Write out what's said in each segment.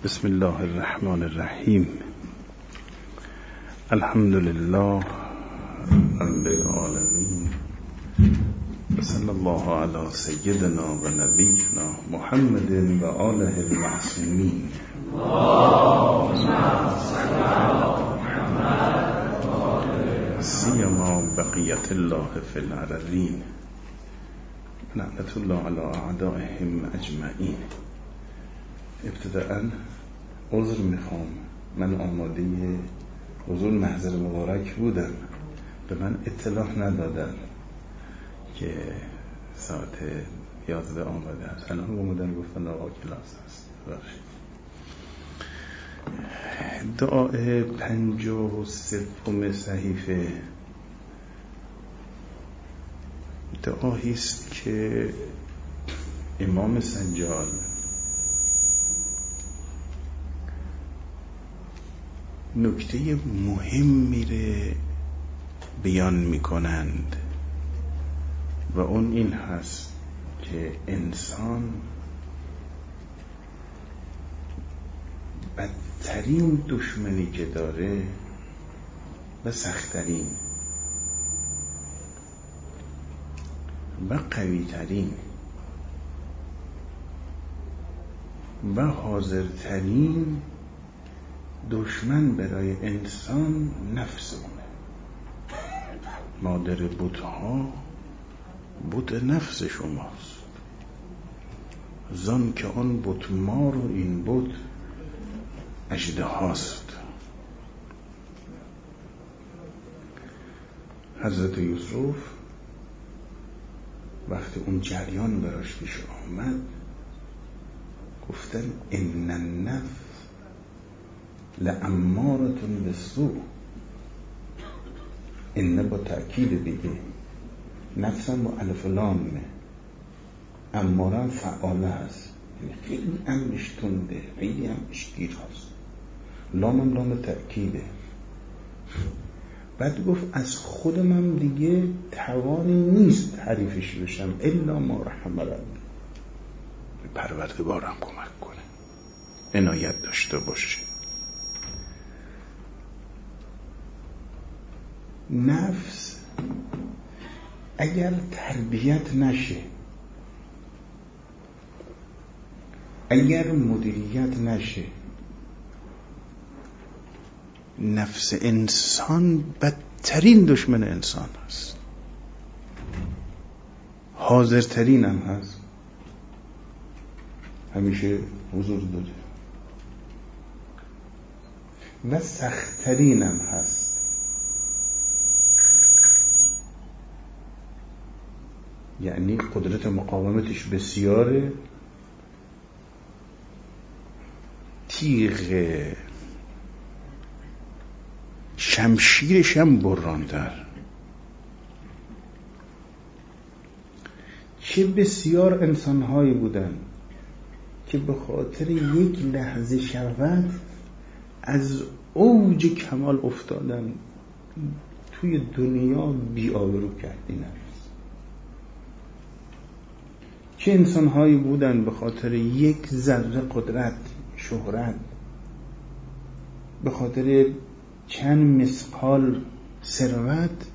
بسم الله الرحمن الرحیم. الحمد لله رب العالمین و صلی الله علی سیدنا و نبینا محمد و آله المعصومین. سیما بقیت الله فی الارضین لعنت الله علی اعدائهم اجمعین. ابتداءً عذر میخوام، من آماده حضور محضر مبارک بودم، به من اطلاع ندادن که ساعت 11 آمده است. الان اومدن گفتن آقا کلاس هست. دعای 53 صحیفه دعایی است که امام سجاد نکته مهم میره بیان میکنند و اون این هست که انسان بدترین دشمنی که داره و سختترین و قویترین و حاضرترین دشمن برای انسان نفس اونه. مادر بتها بت نفس شماست، زان که آن بت مار و این بت اژدهاست. حضرت یوسف وقتی اون جریان براش پیش آمد گفتن ان النفس لامارة بالسوء. این با تأکید دیگه، نفسم با الف لامه، اماره فعاله هست، یعنی خیلی امرش تنده، خیلی امرش گیر هست. لامم لام تأکیده. بعد گفت از خودم دیگه توانی نیست حریفش بشم الا ما رحم ربی. پروردگارم کمک کنه، عنایت داشته باشه. نفس اگر تربیت نشه، اگر مدیریت نشه، نفس انسان بدترین دشمن انسان هست، حاضرترین هم هست، همیشه حضور داره و سختترین هم هست. یعنی قدرت مقاومتش بسیاره، تیغ شمشیرش هم بران‌تر. چه بسیار انسان‌هایی بودن که به خاطر یک لحظه شهوت از اوج کمال افتادن، توی دنیا بی‌آبرو کردن. چه انسان‌هایی بودن به خاطر یک ذره قدرت، شهرت، به خاطر چند مثقال ثروت،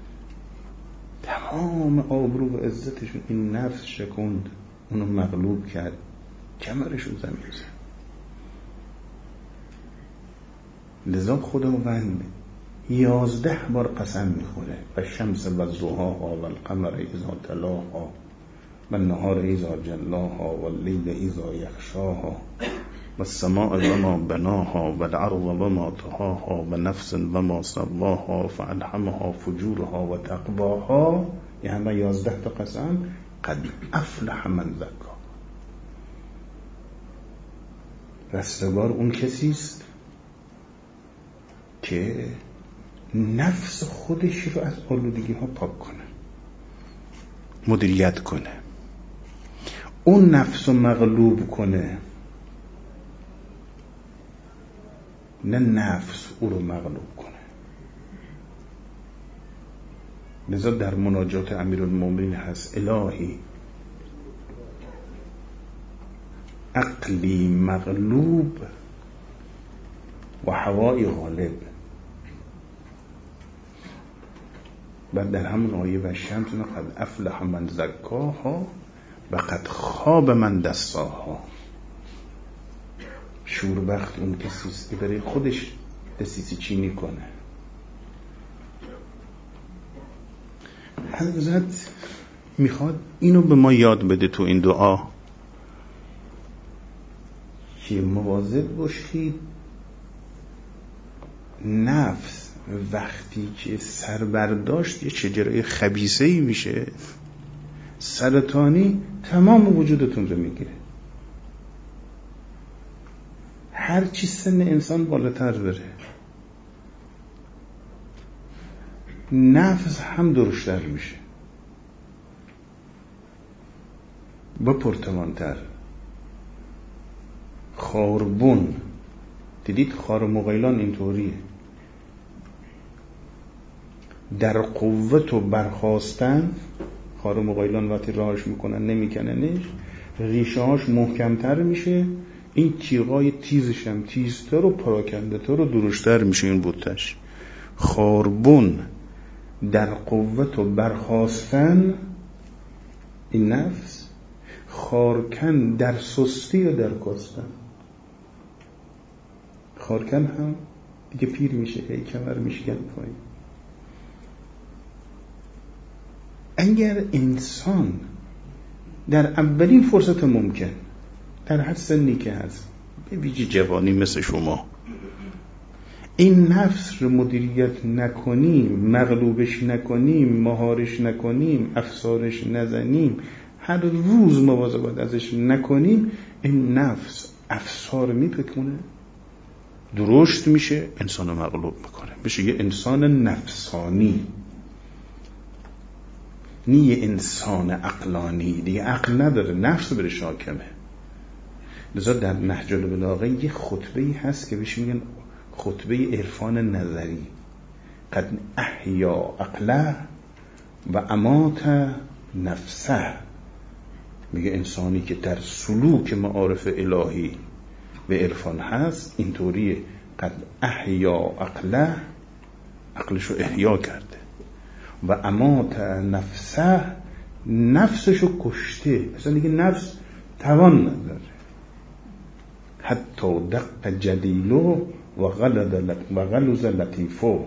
تمام آبرو و عزتشون این نفس شکند، اونو مغلوب کرد، کمرشون زمین زد. لذا خداوند 11 بار قسم میخوره و شمس و ضحاها و القمر اذا تلاها و النهار اذا جلاها و اللیل اذا یغشاها و السماء و ما بناها و الارض و ما طحاها و نفس و ما سواها فالهمها فجورها و تقواها. یعنی 11 تا قسم. قد افلح من زکاها. رستگار اون کسیست که نفس خودش رو از آلودگی ها پاک کنه، مدیریت کنه، اون نفس رو مغلوب کنه، نه نفس او رو مغلوب کنه. لذا در مناجات امیرالمومنین هست الهی عقلی مغلوب و هوای غالب. بعد در همون آیه و شمس قد افلح من زکاها و قد خاب من دساها. شوربخت اون کسیست که برای خودش دسیسی چینی کنه. حضرت میخواد اینو به ما یاد بده تو این دعا که مواظب باشید نفس وقتی که سر برداشت یه شجره خبیثه‌ای میشه، سرطانی تمام وجودتون رو میگیره. هر چی سن انسان بالاتر بره نفس هم درشتر میشه، با پرتوانتر. خاربون دیدید خار مغیلان اینطوریه، در قوت و برخاستن خار مغیلان وقتی راهش میکنن نمیکننش، ریشه هاش محکمتر میشه، این تیغای تیزش هم تیزتر و پراکنده تر و درشتر میشه این بوتش. خاربون در قوت و برخاستن این نفس، خارکن در سستی و در کستن. خارکن هم دیگه پیر میشه، ای کمر میشکن پایین. اگر انسان در اولین فرصت ممکن در هر سنی که هست، به ویژه جوانی مثل شما، این نفس رو مدیریت نکنیم، مغلوبش نکنیم، مهارش نکنیم، افسارش نزنیم، هر روز مواظبت ازش نکنیم، این نفس افسار میپکونه، درشت میشه، انسان رو مغلوب میکنه، بشه یه انسان نفسانی، نه یه انسان عقلانی. دیگه عقل نداره، نفس بره حاکمه. لذا در نهج البلاغه یه خطبه‌ای هست که بهش میگن خطبه عرفان نظری. قد احیا عقله و امات نفسه. میگه انسانی که در سلوک معارف الهی به عرفان هست اینطوریه، قد احیا عقله، عقلشو احیا کرده، و امات نفسه، نفسشو کشته، اصلا دیگه نفس توان نداره. حتی دق جلیلو و غلظ لطیفو.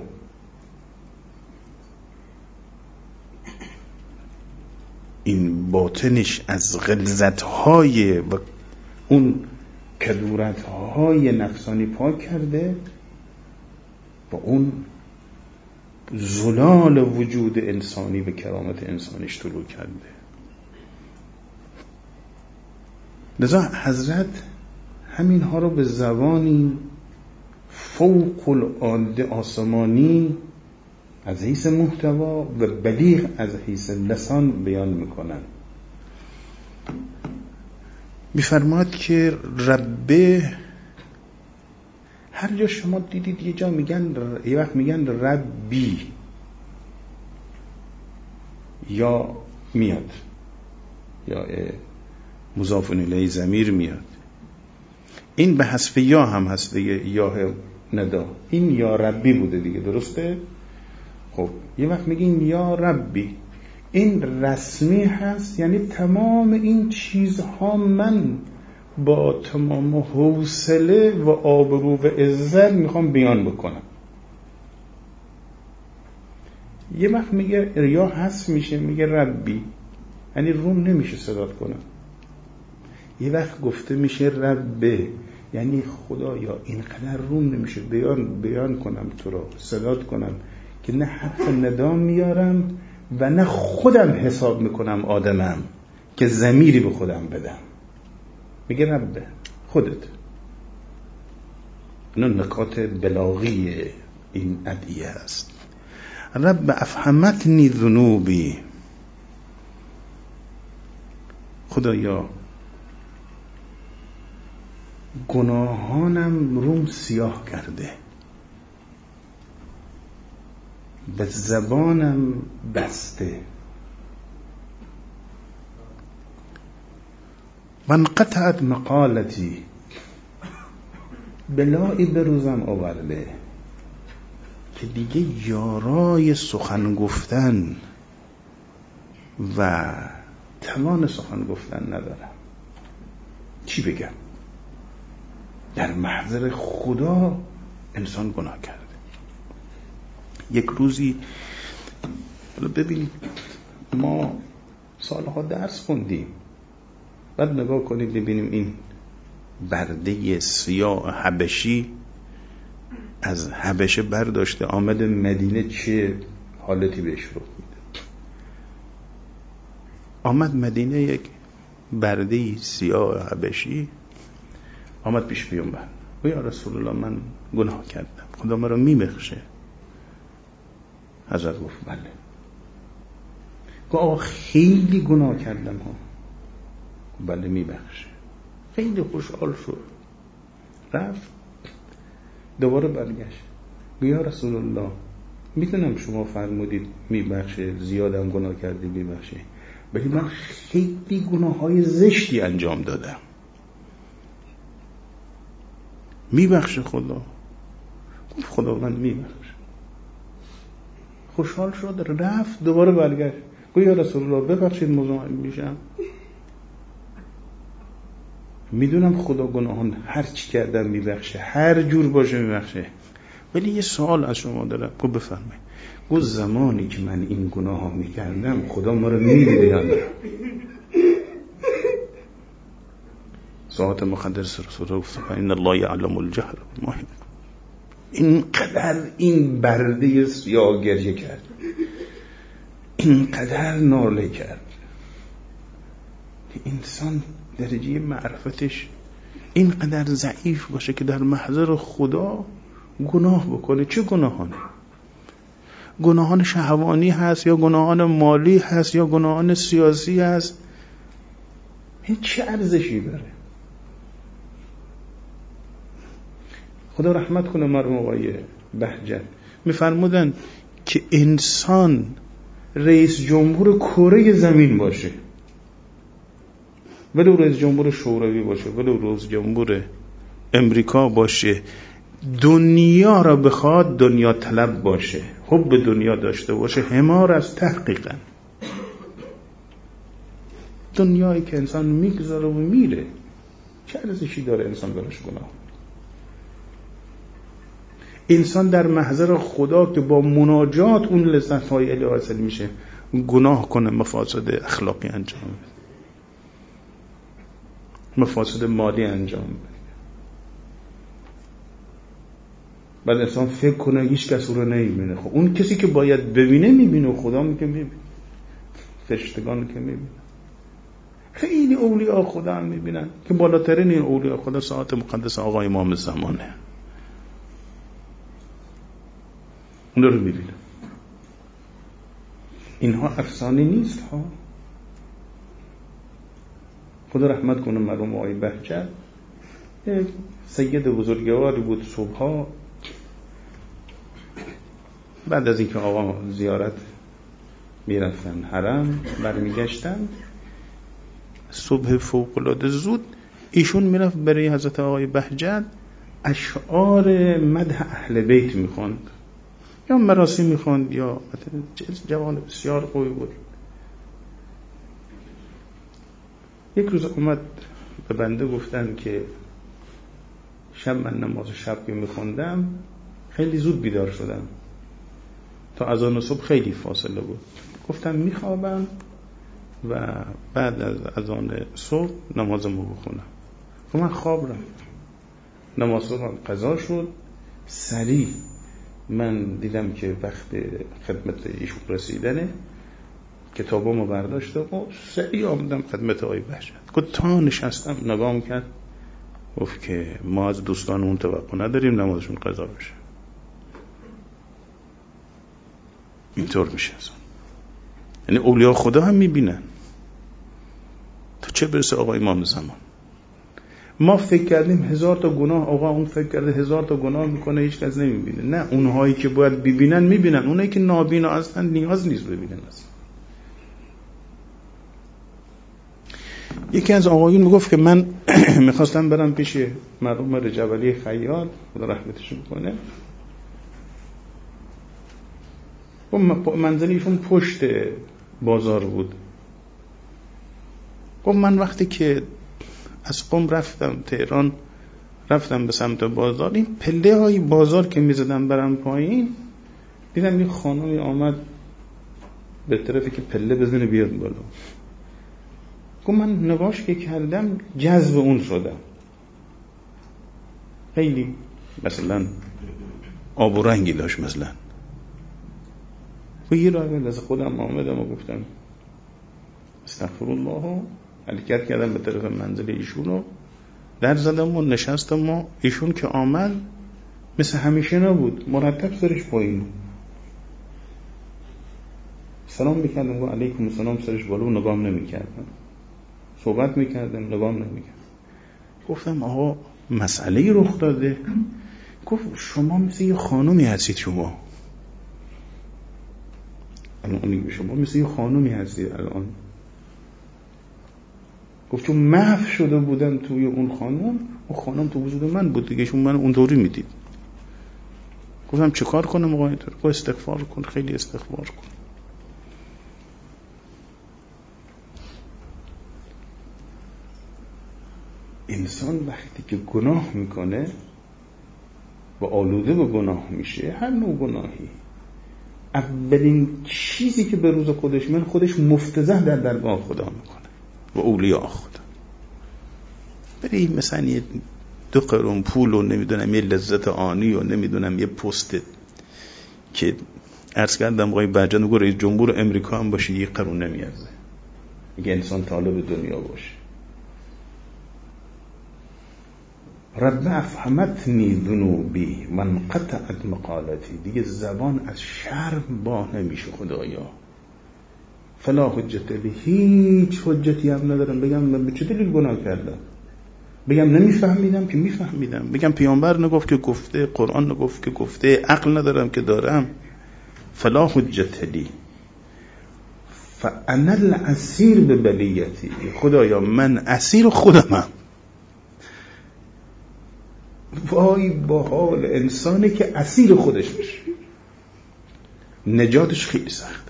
این باطنش از غلظت‌های و اون کدورت‌های نفسانی پاک کرده، با اون زلال وجود انسانی به کرامت انسانیش طلوع کرده. لذا حضرت همین ها رو به زبانی فوق العاده آسمانی از حیث محتوا و بلیغ از حیث لسان بیان میکنن. میفرماد که ربه، هر جا شما دیدید یه جا میگن، یه وقت میگن ربی یا میاد یا مضاف الیه ضمیر میاد، این به حذف یا هم هست دیگه، یا ندا، این یا ربی بوده دیگه، درسته؟ خب یه وقت میگین یا ربی، این رسمی هست، یعنی تمام این چیزها من با تمام حوصله و آبرو و عزت میخوام بیان بکنم. یه وقت میگه یا حذف میشه، میگه ربی، یعنی روم نمیشه صدات کنم. یه وقت گفته میشه ربه، یعنی خدایا اینقدر روم نمیشه بیان کنم تو رو، صدات کنم که نه حرف ندا میارم و نه خودم حساب میکنم آدمم که ضمیری به خودم بدم. میگه ربه خودت. اینو نکات بلاغی این ادعیه است. رب افهمتنی ذنوبی، خدایا گناهانم روم سیاه کرده، به زبانم بسته. من قطعت مقالتی، بلایی به روزم آورده که دیگه یارای سخن گفتن و توان سخن گفتن ندارم. چی بگم؟ در محضر خدا انسان گناه کرده. یک روزی ببینید، ما سالها درس خوندیم، بعد نگاه کنید ببینیم این برده سیاه حبشی از حبشه برداشته آمده مدینه، چه حالتی بهش رخ میده. آمد مدینه، یک برده سیاه حبشی آمد پیش پیامبر و یا رسول الله من گناه کردم، خدا مرا میبخشه. حضرت گفت بله. گفت خیلی گناه کردم ها. بله میبخشه. خیلی خوشحال شد، رفت دوباره برگشت. یا رسول الله میدونم شما فرمودید میبخشه، زیادم گناه کردی میبخشه، ولی من خیلی گناههای زشتی انجام دادم، میبخشه خدا؟ گفت خداوند میبخشه. خوشحال شد، رفت دوباره برگشت. گفت یا رسول الله ببخشید مزاحم میشم، میدونم خدا گناهان هر چی کردم میبخشه، هر جور باشه میبخشه، ولی یه سوال از شما دارم. گفت بفرمایید. گفت زمانی که من این گناه ها میکردم خدا ما رو میدیده یا نه؟ ساعت مقدس رسول الله گفت ان الله یعلم الجهر بما یکتمون. اینقدر این برده سیاه گریه کرد، اینقدر ناله کرد که انسان درجه معرفتش اینقدر ضعیف باشه که در محضر خدا گناه بکنه. چه گناهانه؟ گناهان شهوانی هست یا گناهان مالی هست یا گناهان سیاسی هست؟ این چه ارزشی داره؟ خدا رحمت کنه مرحوم آقای بهجت میفرمودن که انسان رئیس جمهور کره زمین باشه، ولی رئیس جمهور شوروی باشه، ولی رئیس جمهور امریکا باشه، دنیا را بخواد دنیا طلب باشه، حب دنیا داشته باشه، حمار از تحقیقا دنیایی که انسان میگذاره و میره، چه ارزشی داره انسان براش گناه؟ انسان در محضر خدا که با مناجات اون لذت‌های الهی حاصل میشه گناه کنه، مفاسد اخلاقی انجام بده، مفاسد مالی انجام بده، بعد انسان فکر کنه هیچ کس او رو نمیبینه. خب اون کسی که باید ببینه میبینه و خدا میگه میبینه، فرشتگان که میبینه. خیلی اولیاء خدا هم میبینن که بالاترین این اولیاء خدا ساعت مقدس آقا امام زمانه، اون رو میبینه. اینها افسانه نیست ها. خدا رحمت کنه مرحوم آقای بهجت، سید بزرگواری بود. صبحها بعد از اینکه آقا زیارت میرفتن حرم برمیگشتن، صبح فوق‌العاده زود ایشون میرفت برای حضرت آقای بهجت اشعار مدح اهل بیت میخوند یا مراسی میخوند، یا جوان بسیار قوی بود. یک روز اومد به بنده گفتن که شب من نماز شب که میخوندم خیلی زود بیدار شدم، تا اذان صبح خیلی فاصله بود. گفتم میخوابم و بعد از اذان صبح نمازمو بخونم. خب من خواب رفتم، نماز صبح قضا شد، سریع من دیدم که وقت خدمت ایشون رسیدنه، کتابامو برداشتم و سریع آمدم خدمت آقای بهجت. گفت تا نشستم نگام کرد، گفت که ما از دوستانمون توقع نداریم نمازشون قضا بشه. اینطور میشه اصلا. یعنی اولیاء خدا هم میبینن، تا چه برسه آقا امام زمان. ما فکر کردیم 1000 تا گناه، آقا اون فکر کرده 1000 تا گناه میکنه هیچ کس نمیبینه. نه، اونهایی که باید ببینن میبینن، اونایی که نابینا هستن نیاز نیست ببینن اصلا. یکی از آقایون میگفت که من میخواستم برم پیش مرحوم رجب علی خیاط، خدا رحمتش کنه. منزلیشون پشت بازار بود. گفت من وقتی که از قم رفتم تهران، رفتم به سمت بازار، این پله های بازار که میزدم برم پایین، دیدم یه خانمی آمد به طرفی که پله بزنه بیاد بالا. گفت من نگاش که کردم جذب اون شدم، خیلی مثلا آب و رنگی داشت مثلا. و یه راه از خودم آمدم و گفتم استغفر الله، حرکت کردم به طرف منزل ایشونو، در زدم و نشستم و ایشون که آمد مثل همیشه نبود، مرتب سرش پایین، سلام میکردم و علیکم السلام، سرش بالا و نگام نمیکردم، صحبت میکردم نگام نمیکردم. گفتم آقا مسئله رخ داده. گفت شما مثل یه خانومی هستید، شما الان شما مثل یه خانومی هستید الان. گفت چون محو شده بودم توی اون خانم تو وجود من بود دیگه، شون من اونطوری میدید. گفتم چه کار کنم آقا اینطور؟ گفت استغفار کن، خیلی استغفار کن. انسان وقتی که گناه میکنه و آلوده به گناه میشه، هر نوع گناهی، اولین چیزی که به روز خودش من خودش مفتضح در درگاه خدا میکنه و اولیاء خدا. بری مثلا یه 2 قرون پول و نمیدونم یه لذت آنی و نمیدونم یه پست که عرض کردم آقای برجان بگو رئیس جمهور امریکا هم باشه 1 قرون نمیارزه. میگه انسان طالب دنیا باشه. رب افهمتنی ذنوبی من قطعت مقالتی، دیگه زبان از شرم با نمیشه خدایا. فلا حجت لی، هیچ حجتی هم ندارم بگم من به چه دلیل گناه کردم، بگم نمیفهمیدم که میفهمیدم، بگم پیامبر نگفت که گفته، قرآن نگفت که گفته، عقل ندارم که دارم. فلا حجت لی فانا الاسیر ببلیتی، خدایا من اسیر خودمم. وای با حال انسانی که اسیر خودش بشه، نجاتش خیلی سخته.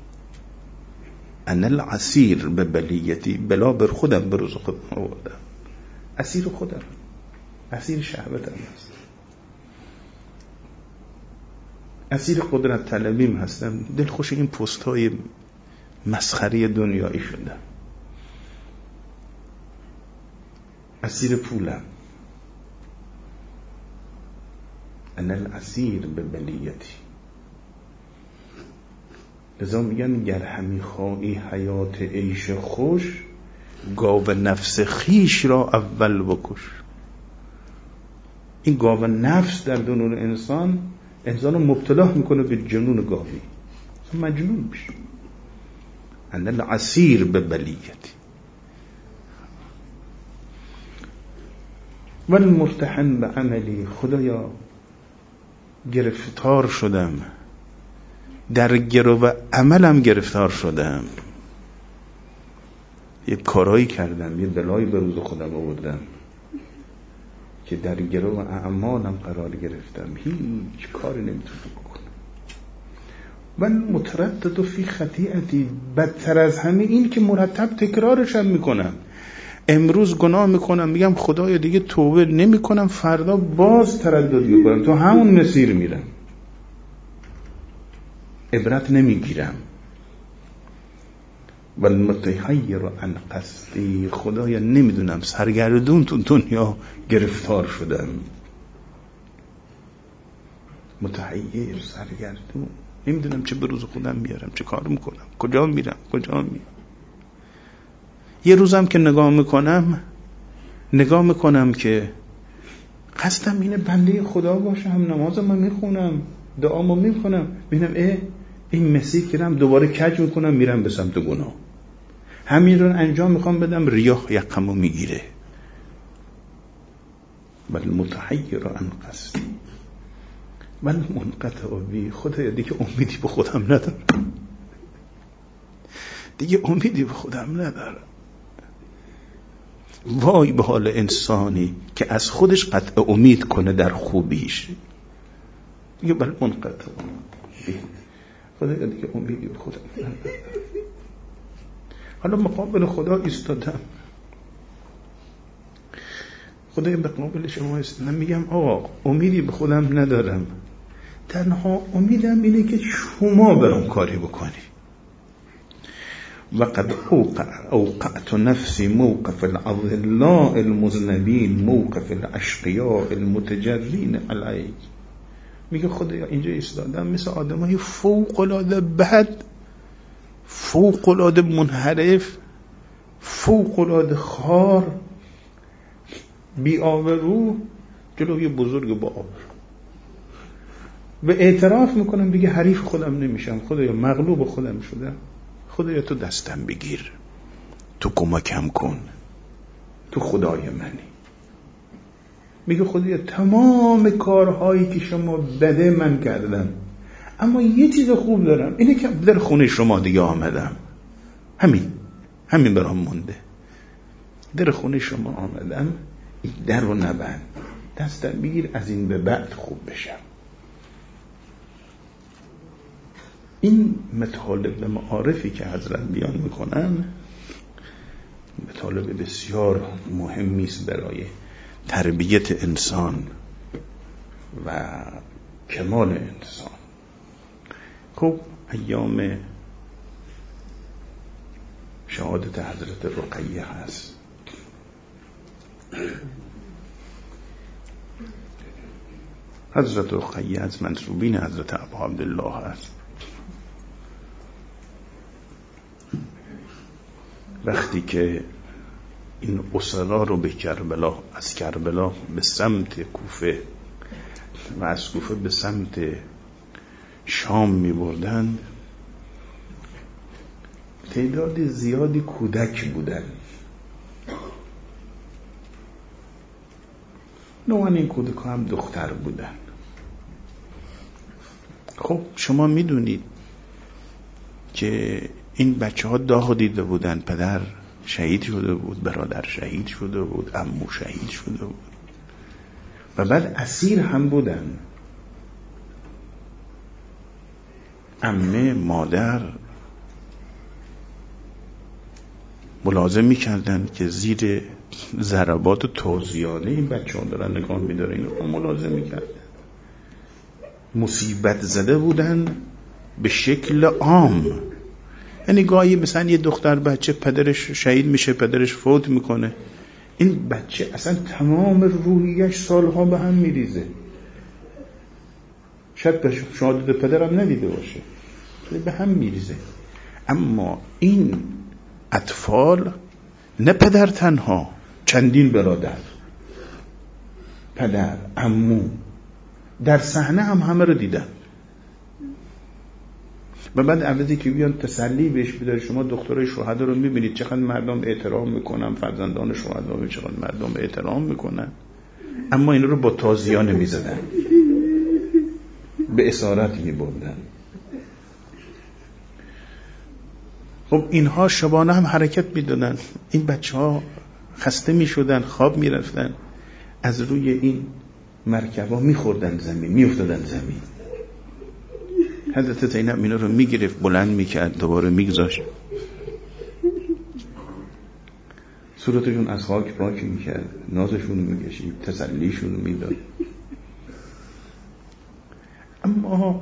انا الاسیر ببلیتی، بلا بر خودم، به روز خودم آوردم، اسیر خودم، اسیر شهوتم هستم، اسیر قدرت طلبیم هستم، دلخوش این پست های مسخری دنیایی شدم، اسیر پولم. انا الاسیر ببلیتی. لذا میگن گر همی خواهی حیات عیش خوش، گاو نفس خیش را اول بکش. این گاو نفس در درون انسان رو مبتلا میکنه به جنون گاوی، مجنون میشه. انا الاسیر ببلیتی والمرتحن به عملی، خدایا گرفتار شدم، در گرو عملم گرفتار شدم، یه کارایی کردم، یه بلایی به روز خودم آوردم که در گرو اعمالم قرار گرفتم، هیچ کاری نمیتونم بکنم. من متردد فی خطیئتی، بدتر از همه این که مرتب تکرارشم میکنم. امروز گناه میکنم میگم خدایا دیگه توبه نمیکنم، فردا باز تردد میکنم، تو همون مسیر میرم، عبرت نمیگیرم. والمتحیر عن قصدی، خدایا نمیدونم سرگردون تو دنیا گرفتار شدم، متحیر، سرگردون، نمیدونم چه به روز خودم بیارم، چه کار میکنم، کجا میرم. یه روزم که نگاه میکنم که قصدم اینه بنده خدا باشم، نمازم میخونم، دعامو میخونم، ببینم این مسیر کردم دوباره کج میکنم، میرم به سمت گناه. همین رو انجام میخوام بدم، ریاح یقمو میگیره. بل متحیر عن قصدی بل منقطع بی، خدایا دیگه امیدی به خودم ندارم، وای به حال انسانی که از خودش قطع امید کنه در خوبیش. دیگه بل منقطع خدا دیگه امیدی به خودم. حالا مقابل خدا ایستادم، خدا به مقابل شما ایستادم، میگم آقا امیدی به خودم ندارم، تنها امیدم اینه که شما برام کاری بکنی. وقد اوقعت نفسی موقف العضلاء المذنبین موقف الاشقیاء المتجرین علیک. میگه خدایا اینجا ایستادم مثل آدمای فوق العاده بد، فوق العاده منحرف، فوق العاده خار، بی آبرو، جلوی بزرگ با آبرو. و اعتراف میکنم دیگه حریف خودم نمیشم، خدایا مغلوب خودم شدم، خدایا تو دستم بگیر، تو کمکم کن، تو خدای منی. میگه خدایا تمام کارهایی که شما بده من کردم، اما یه چیز خوب دارم، اینه که در خونه شما دیگه آمدم، همین برام مونده، در خونه شما آمدم، این در رو نبند، دستم بگیر، از این به بعد خوب بشم. این مطالب معارفی که حضرت بیان میکنن مطالب بسیار مهمی است برای تربیت انسان و کمال انسان. خب ایام شهادت حضرت رقیه هست. حضرت رقیه از منسوبین حضرت ابا عبدالله هست. وقتی که این اسرا رو به کربلا، از کربلا به سمت کوفه و از کوفه به سمت شام می بردن، تعداد زیادی کودک بودن. نوعا این کودک هم دختر بودن. خب شما می دونید که این بچه ها داغ دیده بودن، پدر شهید شده بود، برادر شهید شده بود، عمو شهید شده بود و بعد اسیر هم بودن. عمه، مادر ملازم می‌کردن که زیر ضربات و توزیانه این بچه ها دارن نگاه می‌دارن، اینو ملازم می‌کردن. مصیبت زده بودن به شکل عام. یعنی گاهی مثلا یه دختر بچه پدرش شهید میشه، پدرش فوت میکنه، این بچه اصلا تمام روحیش سالها به هم میریزه، شاید به شهادت پدرم ندیده باشه، به هم میریزه. اما این اطفال، نه پدر تنها، چندین برادر، پدر، عمو، در صحنه هم همه رو دیدن. و بعد عوضی که بیان تسلی بهش بداره، شما دخترای شهدا رو میبینید چقدر مردم احترام میکنن، فرزندان شهدا رو چقدر مردم احترام میکنن، اما این رو با تازیانه میزدن، به اسارت میبردن. خب اینها شبانه هم حرکت میدادن، این بچه ها خسته میشدن، خواب میرفتن، از روی این مرکبا میخوردن زمین، میافتادن زمین. حضرت زینب اینا رو میگرفت، بلند میکرد، دوباره میگذاشت، صورتشون از خاک پاک میکرد، نازشون میکشید، تسلیشون میداد. اما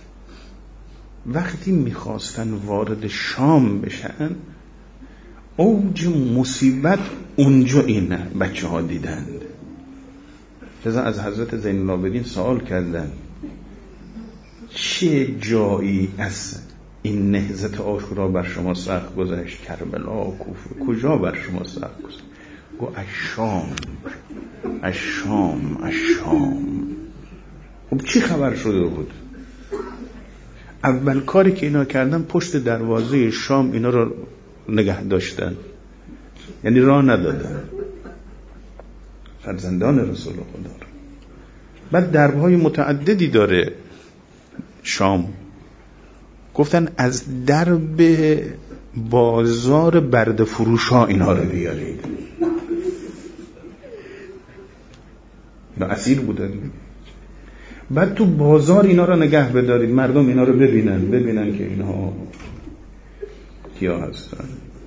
وقتی میخواستن وارد شام بشن، اوج مصیبت اونجا این بچه ها دیدند. لذا از حضرت زین العابدین سوال کردن چه جایی از این نهضت عاشورا بر شما سخت گذشت؟ کربلا، کوفه، کجا بر شما سخت گذشت؟ گو الشام. خب چی خبر شده بود؟ اول کاری که اینا کردن پشت دروازه شام اینا رو نگه داشتن، یعنی راه ندادن، فرزندان رسول خدا رو. بعد دربهای متعددی داره شام، گفتن از درب بازار برده فروش ها اینها رو بیارید. اینا اسیر بودن. بعد تو بازار اینا رو نگه بدارید، مردم اینا رو ببینن که اینها کیا هستن.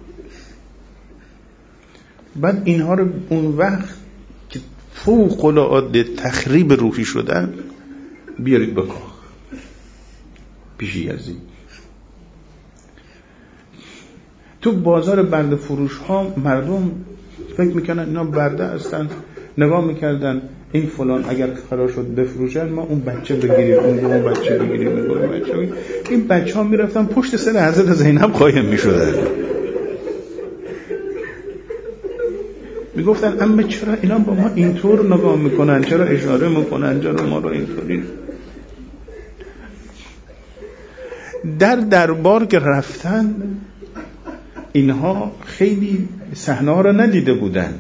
بعد اینها رو اون وقت که فوق العاده تخریب روحی شدن بیارید به کاخ پیش یزید. تو بازار برده فروش ها مردم فکر میکنن اینا برده هستن، نگاه میکردن این فلان اگر قرار شد بفروشن ما اون بچه بگیریم، اون بچه بگیریم، این بچه ها میرفتن پشت سر حضرت زینب قایم میشدن، میگفتن اما چرا اینا با ما اینطور نگاه میکنن، چرا اشاره میکنن، چرا ما رو اینطوری. در دربار که رفتن اینها خیلی صحنه ها رو ندیده بودند،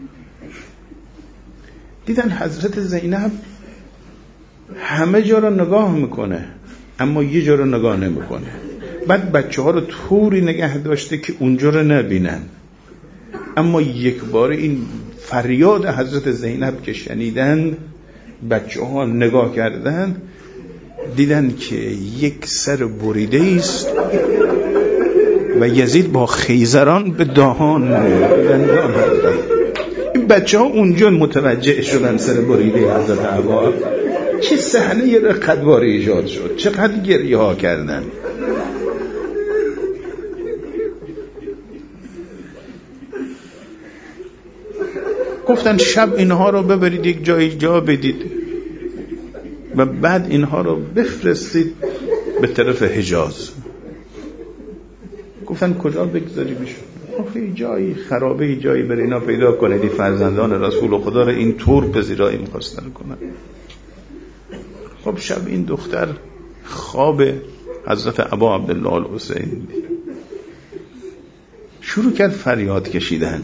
دیدن حضرت زینب همه جا رو نگاه میکنه اما یه جا رو نگاه نمیکنه. بعد بچه ها رو طوری نگه داشته که اونجا رو نبینن، اما یک بار این فریاد حضرت زینب که شنیدن، بچه ها نگاه کردن دیدن که یک سر بریده است و یزید با خیزران به دهان دندان هستن. این بچه ها اونجا متوجه شدن سر بریده حضرت عبا. چه صحنه رقتبار ایجاد شد، چقدر گریه ها کردن. گفتن شب اینها رو ببرید یک جای جا بدید و بعد اینها رو بفرستید به طرف حجاز. گفتن کجا بگذاریمشون؟ گفتن جایی خرابه، جایی بر اینا پیدا کنید، این فرزندان رسول خدا رو این طور پذیرایی می‌خواستن کنن. خب شب این دختر خواب حضرت ابا عبدالله الحسین شروع کرد فریاد کشیدن.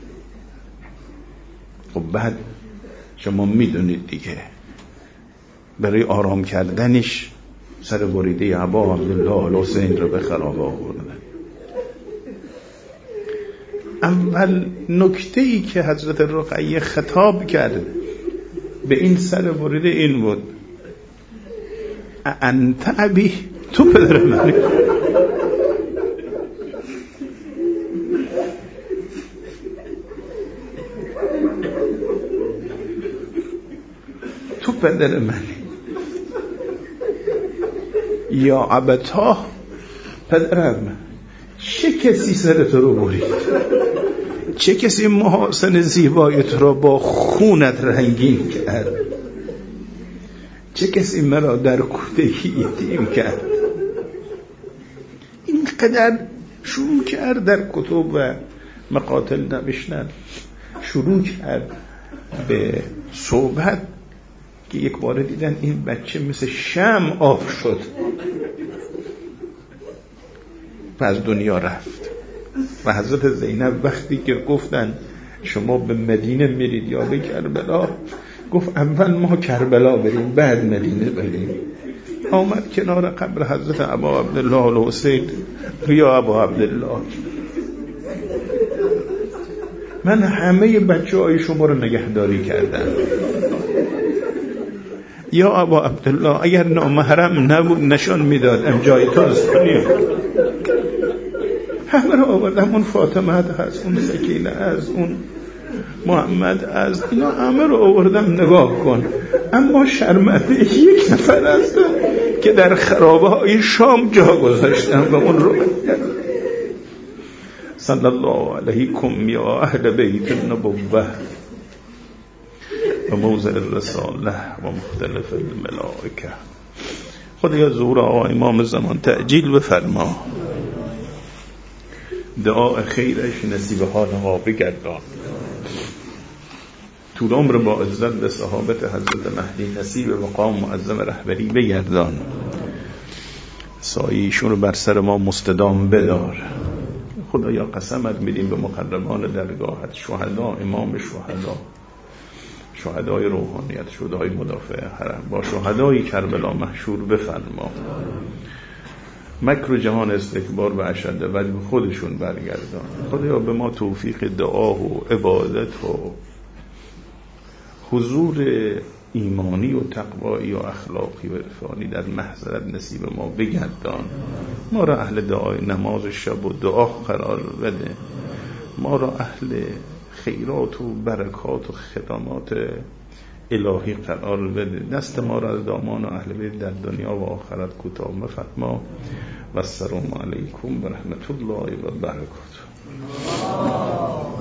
خب بعد شما میدونید دیگه برای آرام کردنش سر بریده ابا عبدالله الحسین رو به خرابه آوردن. اول نکته‌ای که حضرت رقیه خطاب کرد به این سر بریده این بود: انت ابی، تو پدر منی. تو پدر منی. یا ابتا، پدرم، چه کسی سر تو رو برید؟ چه کسی محاسن زیبای تو را با خونت رنگین کرد؟ چه کسی مرا در کودکی یتیم کرد؟ اینقدر شروع کرد در کتب و مقاتل نوشتن، شروع کرد به صحبت که یک بار دیدن این بچه مثل شمع آب شد و از دنیا رفت. و حضرت زینب وقتی که گفتن شما به مدینه میرید یا به کربلا، گفت اول ما کربلا بریم بعد مدینه بریم. آمد کنار قبر حضرت ابا عبدالله الحسین: یا ابا عبدالله، من همه بچه های شما رو نگهداری کردم. یا ابا عبدالله، اگر نامحرم نبود نشان میدادم جای تو رسونیم. همه رو آوردم، اون فاطمه هست، اون سکینه هست، اون محمد هست، اینا همه رو آوردم نگاه کن. اما شرمنده یک نفر هستم که در خرابه های شام جا گذاشتم و اون رو صلی الله علیکم یا اهل بیت النبوه و موضع الرساله و مختلف الملائکه. خدایا ظهور آقا امام زمان تعجیل بفرما، دعا خیرش نصیب حال ما بگردان، طول عمر با عزت به صحابت حضرت مهدی نصیب مقام معظم رهبری بگردان، سایه‌شون رو بر سر ما مستدام بدار. خدایا قسمت میدیم به مقربان درگاهت، شهدا، امام شهدا، شهدای روحانیت، شهدای مدافع حرم، با شهدای کربلا محشور بفرما. مکر جهان استکبار و اشد ولی به خودشون برگردان. خدایا به ما توفیق دعا و عبادت و حضور ایمانی و تقوایی و اخلاقی و عرفانی در محضرت نصیب ما بگردان. ما را اهل دعای نماز شب و دعا قرار بده. ما را اهل خیرات و برکات و خدمات الهی قرار بده. دست ما را از دامان و اهل بیت در دنیا و آخرت کوتاه مفرما. و السلام علیکم و رحمت الله و برکاته.